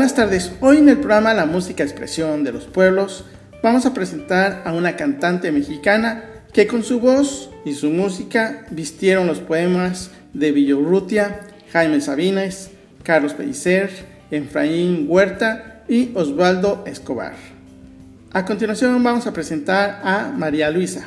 Buenas tardes, hoy en el programa La Música Expresión de los Pueblos vamos a presentar a una cantante mexicana que con su voz y su música vistieron los poemas de Villaurrutia, Jaime Sabines, Carlos Pellicer, Efraín Huerta y Osvaldo Escobar. A continuación vamos a presentar a María Luisa.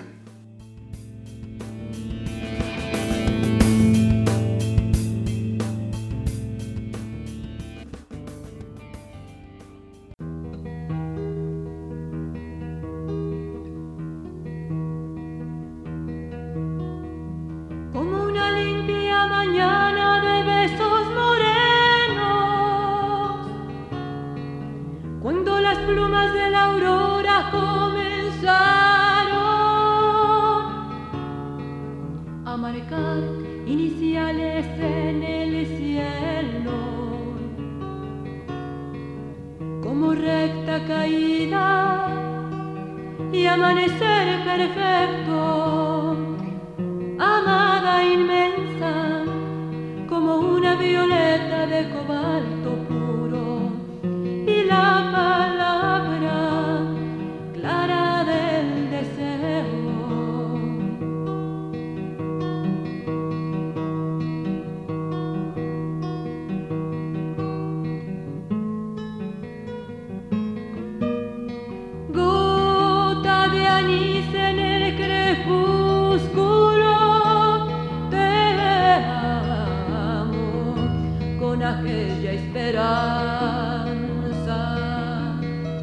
Como una limpia mañana de besos morenos, cuando las plumas de la aurora comenzaron a marcar iniciales en el cielo, como recta caída y amanecer perfecto, amada inmensa, como una violeta de cobalto puro, y la palabra clara del deseo. Gota de anís en el crepúsculo, te amo con aquella esperanza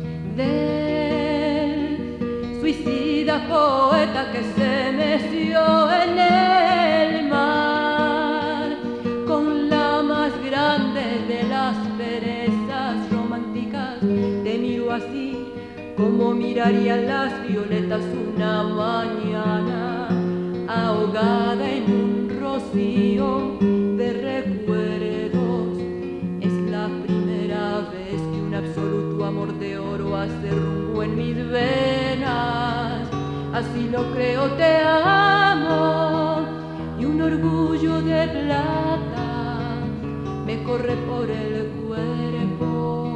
del suicida poeta que se meció en el mar, con la más grande de las perezas románticas. Te miro así como mirarían las violetas una mañana, ahogada en un rocío de recuerdos. Es la primera vez que un absoluto amor de oro hace rumbo en mis venas. Así lo creo, te amo, y un orgullo de plata me corre por el cuerpo.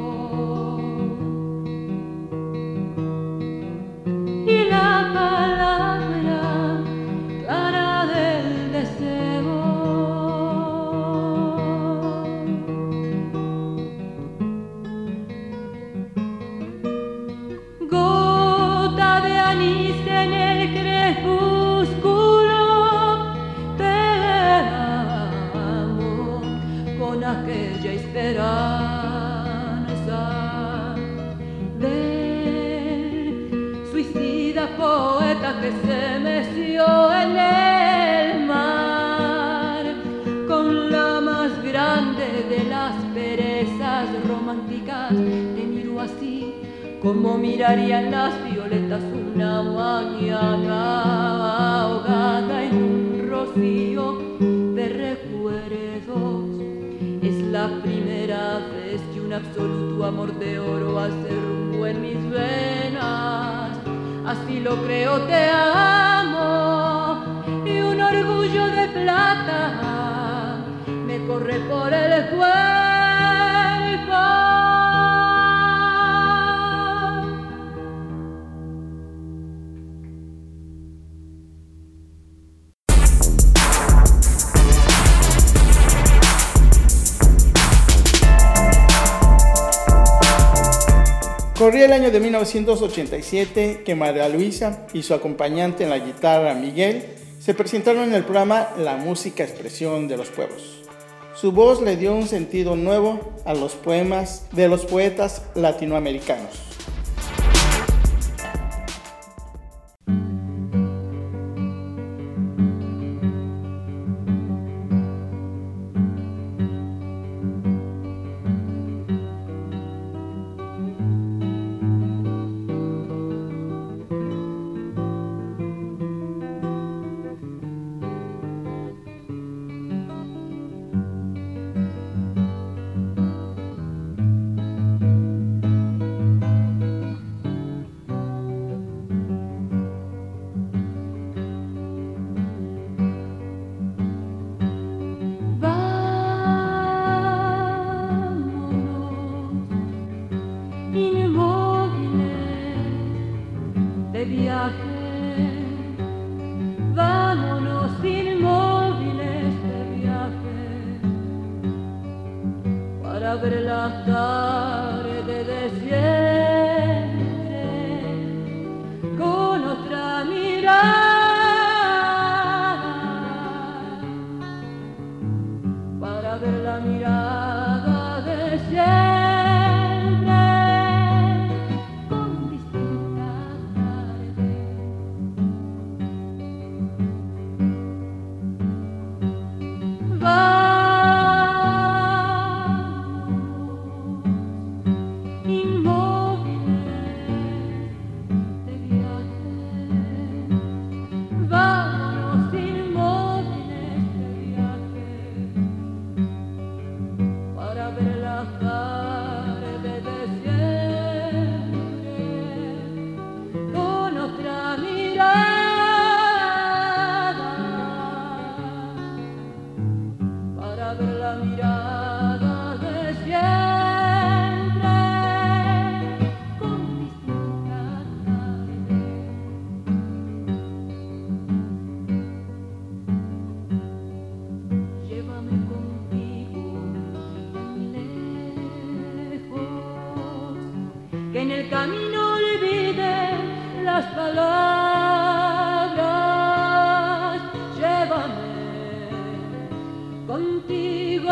Y la palabra clara del deseo. Gota de anís en el crepúsculo, te amo con aquella esperanza del suicida poeta que se meció en el mar, con la más grande de las perezas románticas. Te miro así como mirarían las violetas una mañana, ahogada en un rocío de recuerdos. Es la primera vez que un absoluto amor de oro hace rumbo en mis venas. Así lo creo, te amo, y un orgullo de plata me corre por el cuerpo. Corría el año de 1987 que María Luisa y su acompañante en la guitarra, Miguel, se presentaron en el programa La Música Expresión de los Pueblos. Su voz le dio un sentido nuevo a los poemas de los poetas latinoamericanos. de viaje. Vámonos inmóviles de viaje para ver la tarde de siempre con otra mirada, para ver la mirada de siempre. Que en el camino olvide las palabras, llévame contigo,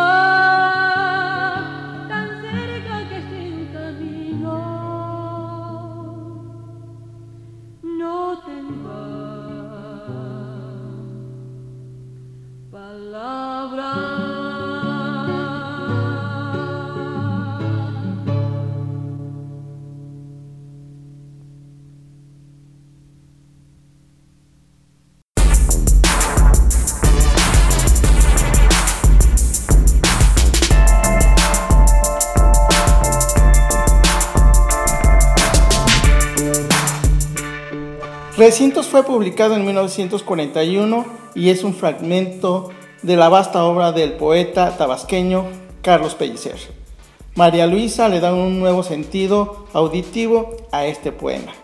tan cerca que sin camino no tenga palabras. Recintos fue publicado en 1941 y es un fragmento de la vasta obra del poeta tabasqueño Carlos Pellicer. María Luisa le da un nuevo sentido auditivo a este poema.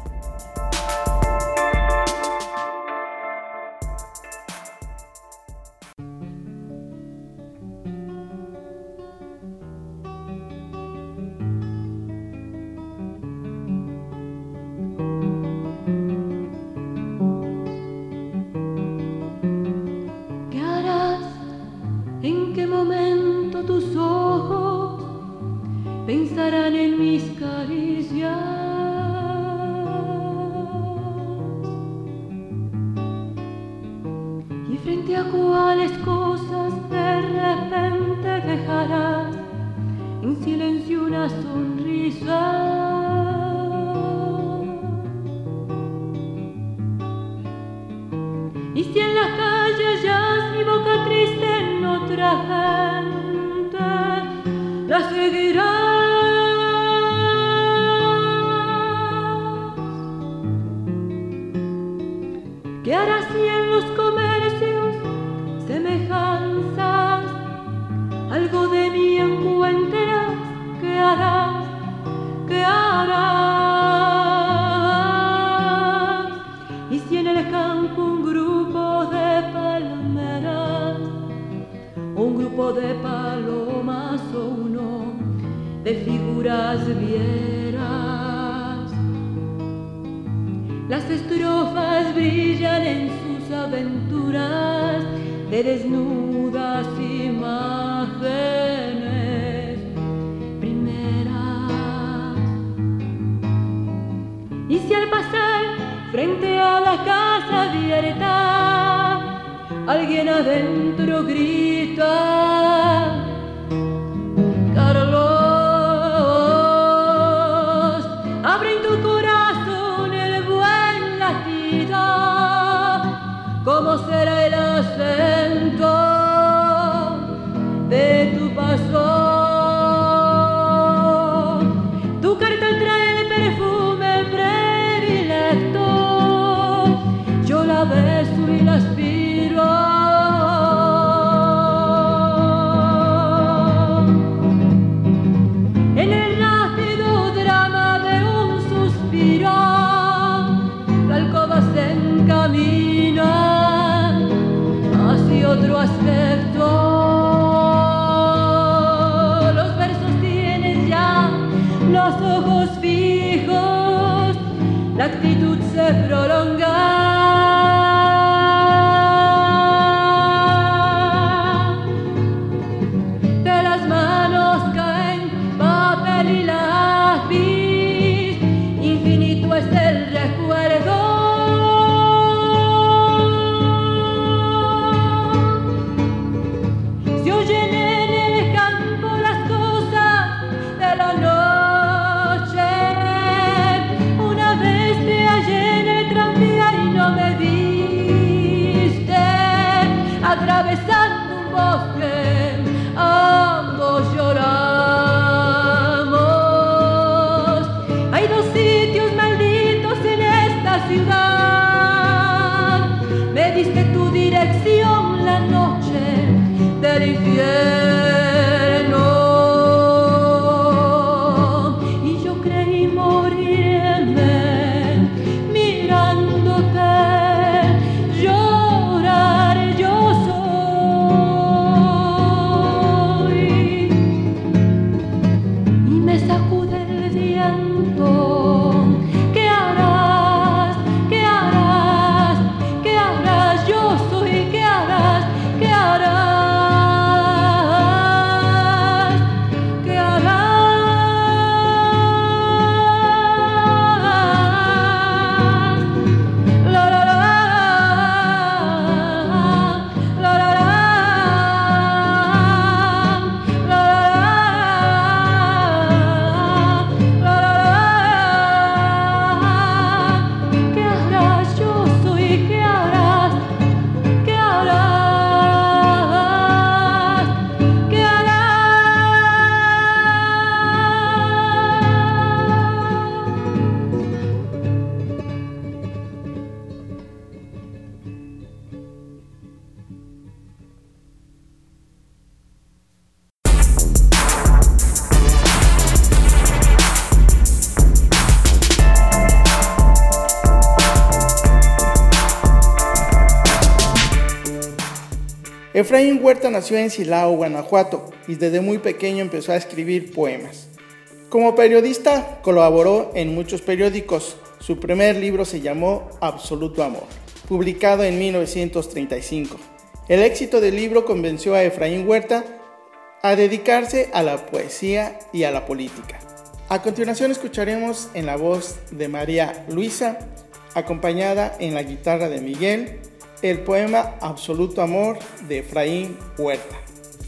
Pensarán en mis caricias y frente a cuáles cosas de repente dejarás en silencio una sonrisa. Y si en las calles ya mi boca triste en otra gente la seguirás, ¿qué harás si en los comercios semejanzas algo de mí encuentras? ¿Qué harás? ¿Qué harás? Y si en el campo un grupo de palmeras, un grupo de palomas o uno de figuras vieras, las estrofas brillan en sus aventuras de desnudas imágenes primeras. Y si al pasar frente a la casa abierta alguien adentro grita: Carlos, abre en tu corazón el buen latido, ¿cómo será el acento de tu paso? Tu carta trae el perfume predilecto, yo la beso y la aspiro. otro aspecto. Los versos tienen ya los ojos fijos, la actitud se prolonga. De las manos caen papel y lápiz, infinito es el recuerdo. Se oyen en el campo las cosas de la noche. Una vez te hallé en el tranvía y no me viste, atravesando un bosque, ambos lloramos. Hay dos sitios malditos en esta ciudad. Me diste tu dirección la noche del infierno y yo creí morirme mirándote llorar. Yo soy y me sacude el viento. ¿Qué harás? ¿Qué harás? ¿Qué harás? Yo soy. ¿Qué harás? ¿Qué harás? ¿Qué harás? La la la, la la la, la la la. ¿Qué harás? Yo soy. ¿Qué harás? ¿Qué harás? ¿Qué harás? Efraín Huerta nació en Silao, Guanajuato, y desde muy pequeño empezó a escribir poemas. Como periodista colaboró en muchos periódicos. Su primer libro se llamó Absoluto Amor, publicado en 1935. El éxito del libro convenció a Efraín Huerta a dedicarse a la poesía y a la política. A continuación escucharemos en la voz de María Luisa, acompañada en la guitarra de Miguel, el poema Absoluto Amor de Efraín Huerta.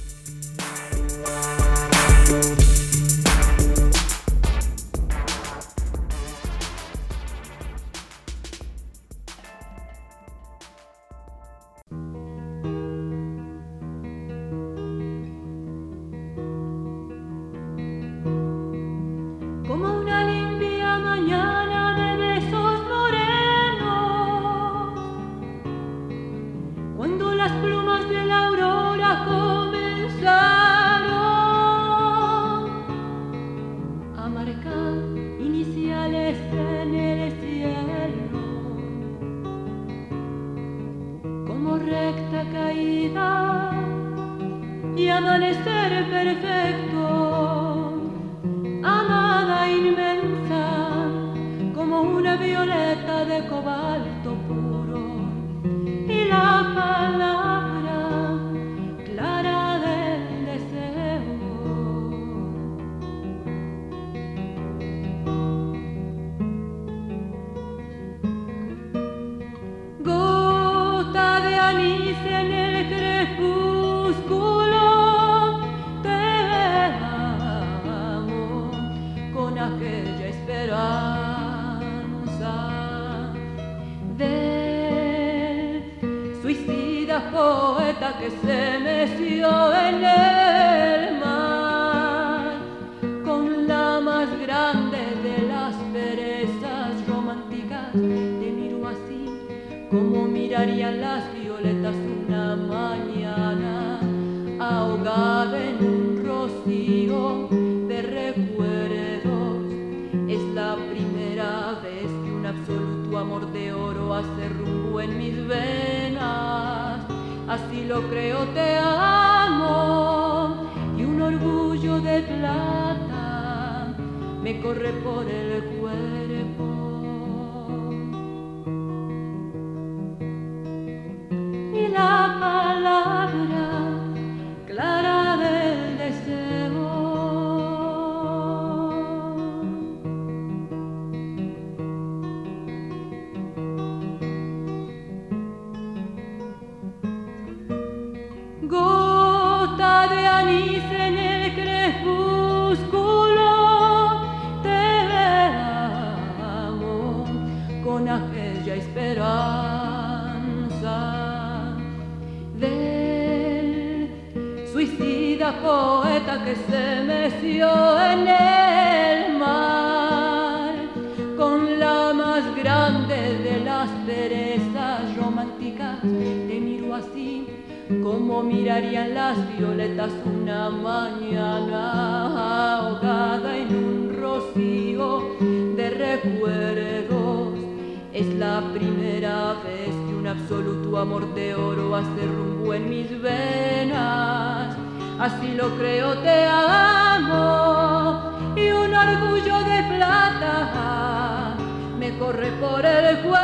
Como una limpia mañana de besos morenos, cuando las plumas de la aurora comenzaron a marcar iniciales en el cielo, como recta caída y amanecer perfecto. Amada inmensa, como una violeta de cobalto puro, y la palabra clara del deseo. Gota de anís en el crepúsculo, te amo con aquella esperanza del suicida poeta que se meció en el mar con la más grande de las perezas románticas. Te miro así como mirarían las violetas una mañana, ahogada en un rocío de recuerdos. Es la primera vez que un absoluto amor de oro hace rumbo en mis venas. así lo creo, te amo, y un orgullo de plata me corre por el cuerpo. Y la palabra clara del deseo gota de anís en el crepúsculo, te amo con aquella esperanza del suicida poeta que se meció en el mar con la más grande de las perezas románticas. Te miro así como mirarían las violetas una mañana ahogada en un rocío de recuerdos. Es la primera vez que un absoluto amor de oro hace rumbo en mis venas, así lo creo, te amo, y un orgullo de plata me corre por el cuerpo.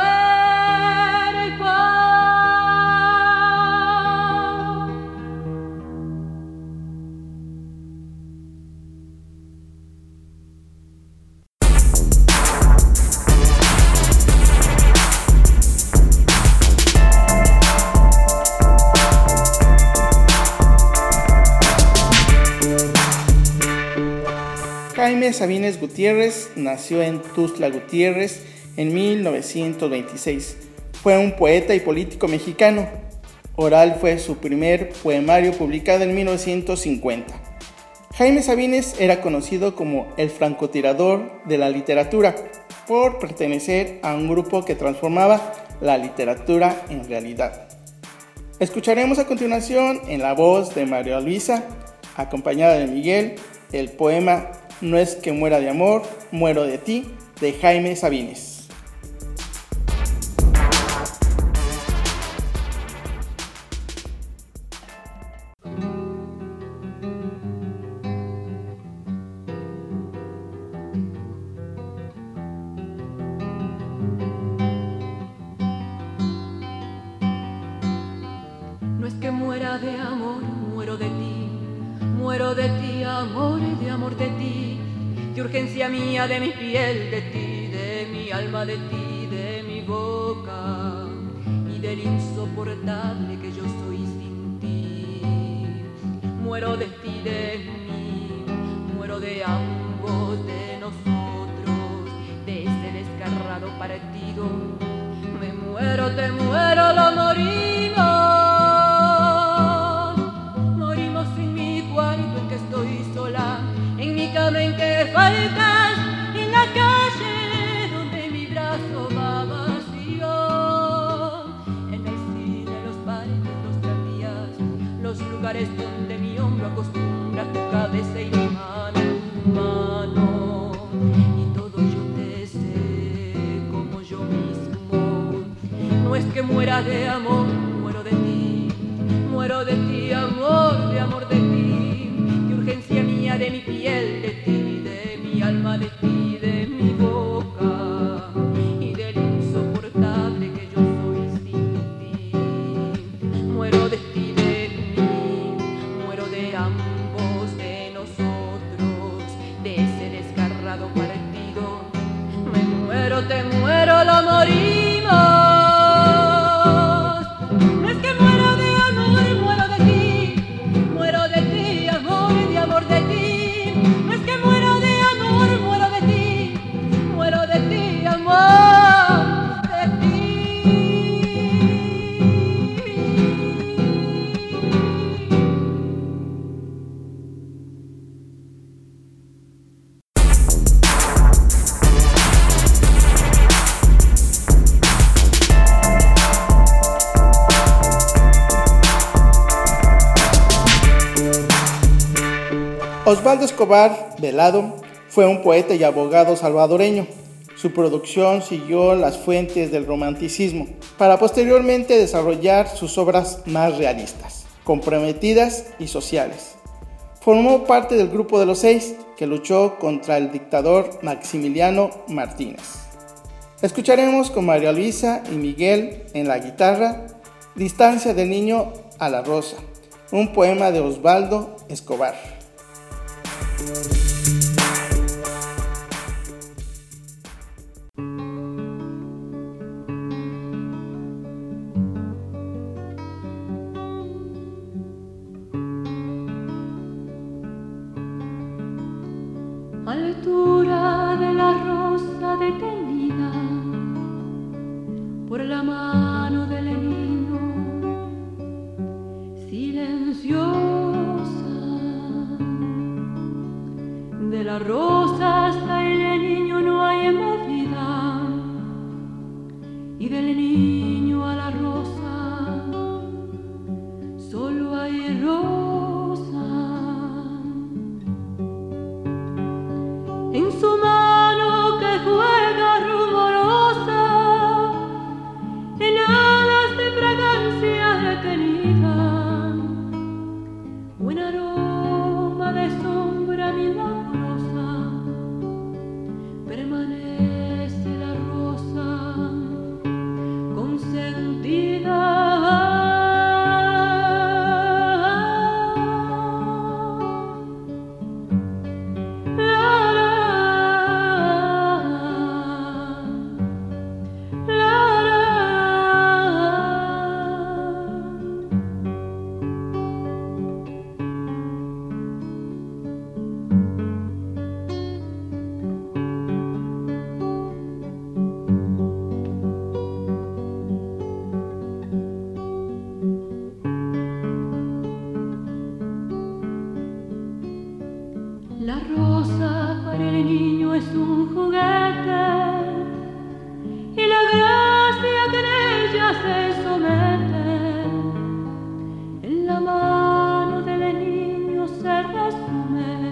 Jaime Sabines Gutiérrez nació en Tuxtla Gutiérrez en 1926. Fue un poeta y político mexicano. Oral fue su primer poemario publicado en 1950. Jaime Sabines era conocido como el francotirador de la literatura por pertenecer a un grupo que transformaba la literatura en realidad. Escucharemos a continuación en la voz de María Luisa, acompañada de Miguel, el poema No es que muera de amor, muero de ti, de Jaime Sabines. No es que muera de amor, muero de ti, amor, de amor de ti, de urgencia mía, de mi piel, de ti, de mi alma, de ti, de mi boca, y del insoportable que yo soy sin ti. Muero de ti, de mí, muero de ambos, de nosotros, de ese desgarrado partido. Me muero, te muero, lo morimos. Estoy sola en mi cama en que faltas, en la calle donde mi brazo va vacío, en el cine, los parques, los tranvías, los lugares donde mi hombro acostumbra tu cabeza y mi mano tu mano, y todo yo te sé como yo mismo. No es que muera de amor, muero de ti, amor, de amor de ti, urgencia mía, de mi piel, de ti, de mi alma, de ti, de mi boca, y del insoportable que yo soy sin ti. Muero de ti, de mí, muero de ambos, de nosotros, de ese desgarrado partido. Me muero, te muero, lo morimos. No es que muero de amor, muero de ti, amor, de amor de ti. No es que muero de amor, muero de ti, amor de ti. Osvaldo Escobar Velado fue un poeta y abogado salvadoreño. Su producción siguió las fuentes del romanticismo, para posteriormente desarrollar sus obras más realistas, comprometidas y sociales. Formó parte del Grupo de los Seis, que luchó contra el dictador Maximiliano Martínez. Escucharemos con María Luisa y Miguel en la guitarra Distancia del niño a la rosa, un poema de Osvaldo Escobar. Altura de la rosa detenida por la mano del niño, silenciosa. De la rosa hasta el niño no hay medida, y del niño a la rosa solo hay rosa. En su mano que juega rumorosa, en alas de fragancia detenida, un aroma de sombra milagrosa, permanece la rosa consentida. La rosa para el niño es un juguete y la gracia que en ella se somete en la mano del niño se resume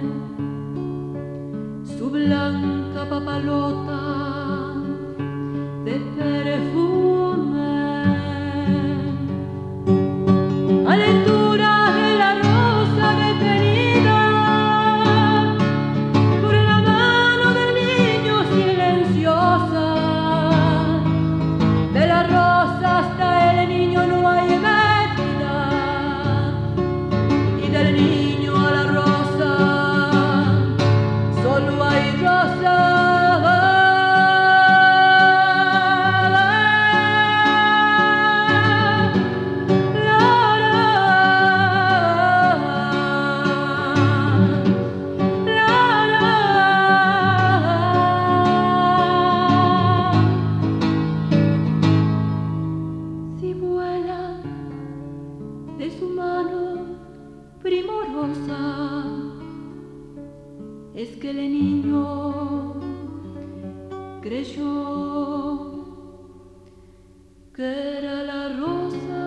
su blanca papalota de perfume. Altura de la rosa detenida por la mano del niño silenciosa, de la rosa hasta el niño no hay medida, y del niño a la rosa solo hay rosa. Si vuela de su mano primorosa, es que el niño creyó que era la rosa.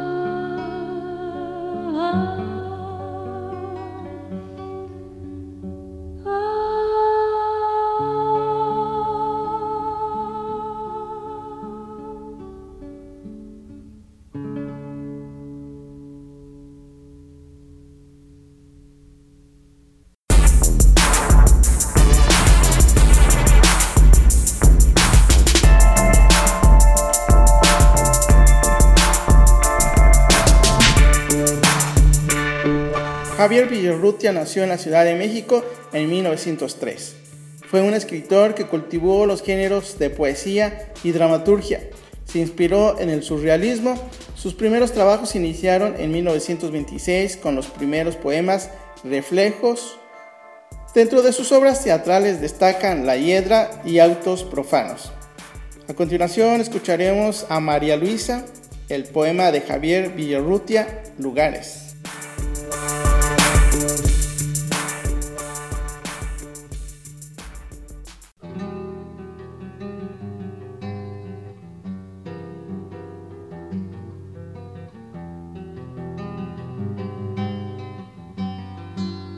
Javier Villaurrutia nació en la Ciudad de México en 1903. Fue un escritor que cultivó los géneros de poesía y dramaturgia. Se inspiró en el surrealismo. Sus primeros trabajos se iniciaron en 1926 con los primeros poemas Reflejos. Dentro de sus obras teatrales destacan La Hiedra y Autos Profanos. A continuación escucharemos a María Luisa, el poema de Javier Villaurrutia, Lugares.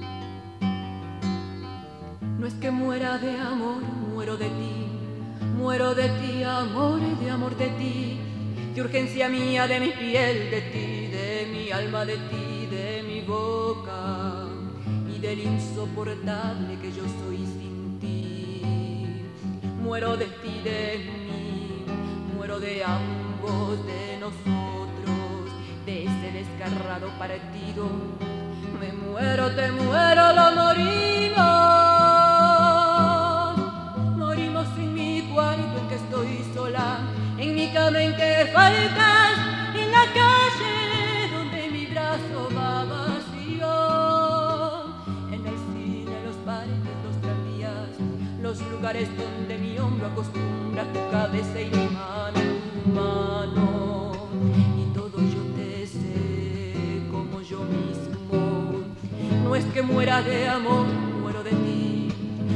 No es que muera de amor, muero de ti, muero Muero de ti, amor de ti, de urgencia mía, de mi piel, de ti, de mi alma, de ti, de mi boca y del insoportable que yo soy sin ti. Muero de ti, de mí, muero de ambos, de nosotros, de ese desgarrado partido. Me muero, te muero, lo morimos en mi cuarto en que estoy sola, en mi cama en que faltas, en la calle donde mi brazo va vacío, en el cine, los parques, los tranvías, los lugares donde mi hombro acostumbra tu cabeza y mi mano tu mano, y todo yo te sé como yo mismo. No es que muera de amor, muero de ti,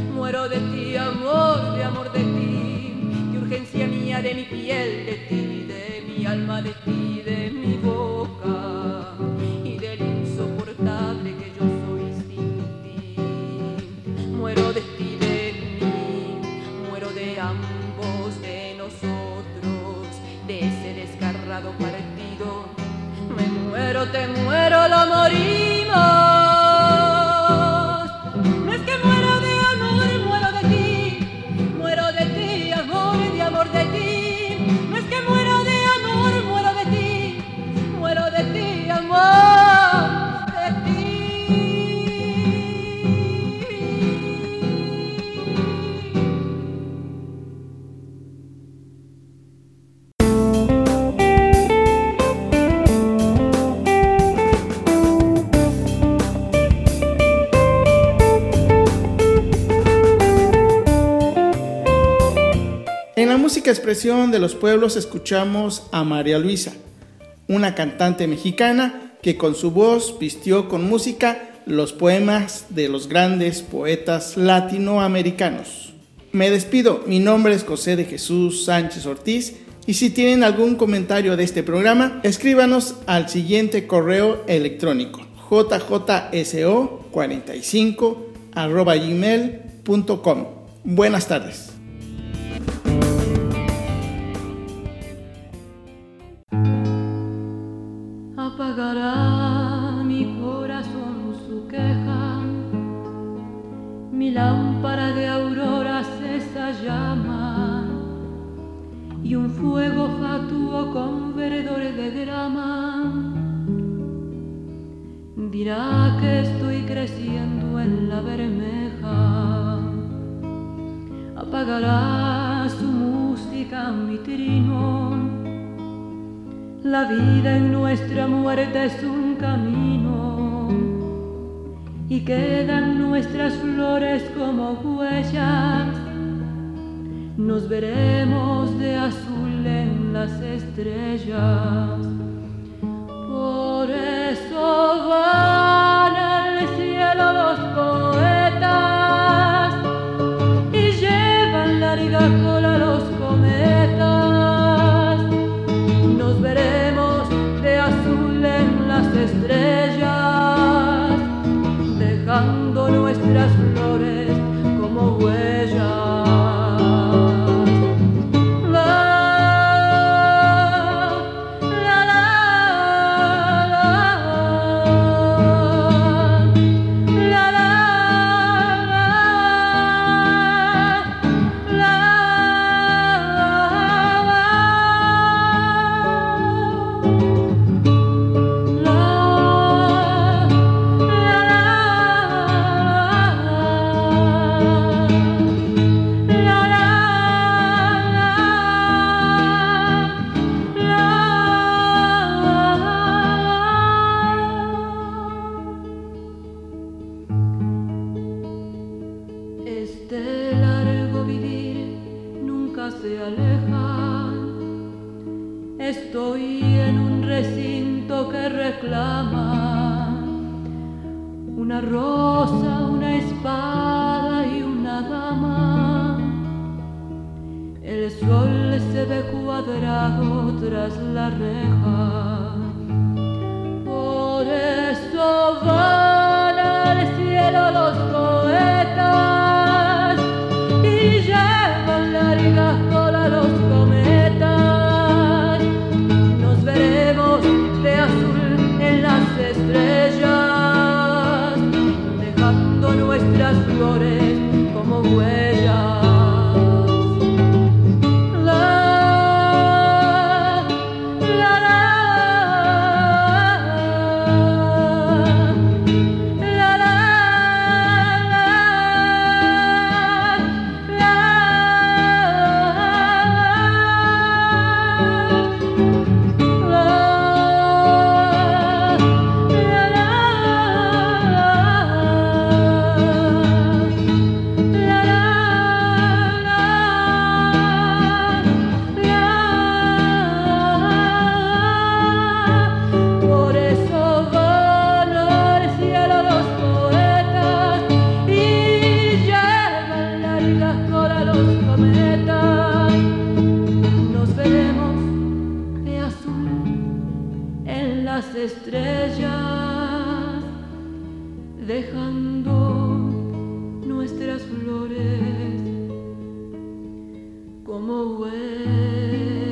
amor de ti, de urgencia mía, de mi piel, de ti, de mi alma, de ti, de mi boca y del insoportable que yo soy sin ti. Muero de ti, de mí, muero de ambos, de nosotros, de ese desgarrado partido. Me muero, te muero, lo morimos. No es que muero de amor, muero de ti, amor de ti. No es que muero de amor, muero de ti, amor de ti. En la música expresión de los pueblos escuchamos a María Luisa, una cantante mexicana que con su voz vistió con música los poemas de los grandes poetas latinoamericanos. Me despido, mi nombre es José de Jesús Sánchez Ortiz y si tienen algún comentario de este programa, escríbanos al siguiente correo electrónico jjso45@gmail.com. Buenas tardes. Apagará mi corazón su queja, mi lámpara de aurora cesa llama, y un fuego fatuo con verdores de grama dirá que estoy creciendo en la bermeja. Apagará su música mi trino, la vida en nuestra muerte es un camino y quedan nuestras flores como huellas. Nos veremos de azul en las estrellas. Por eso van al cielo los poetas y llevan larga cola los cometas. Nos veremos de azul en las estrellas, dejando nuestras flores como huellas. Este largo vivir nunca se aleja. Estoy en un recinto que reclama una rosa, una espada y una dama. El sol se ve cuadrado tras la reja. Por eso van al cielo los poetas y llevan largas colas en las estrellas, dejando nuestras flores como huellas.